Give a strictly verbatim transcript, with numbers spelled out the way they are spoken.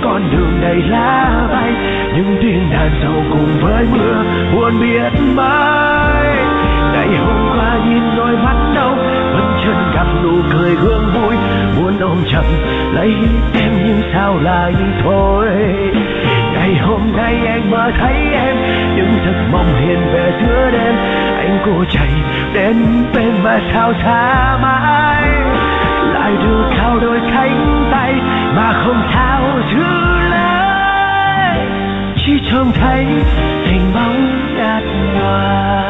con đường đầy lá bay, những tiếng đàn sầu cùng với mưa buồn biết mấy. Ngày hôm qua nhìn đôi mắt đâu vẫn chân gặp nụ cười gương vui, muốn ôm chầm lấy em nhưng sao lại thôi. Ngày hôm nay anh mơ thấy em những giấc mộng hiện về giữa đêm, anh cố chạy đến bên mà sao xa mãi, lại đưa cao đôi cánh tay mà không sao giữ lấy, chỉ trông thấy hình bóng nhạt nhòa.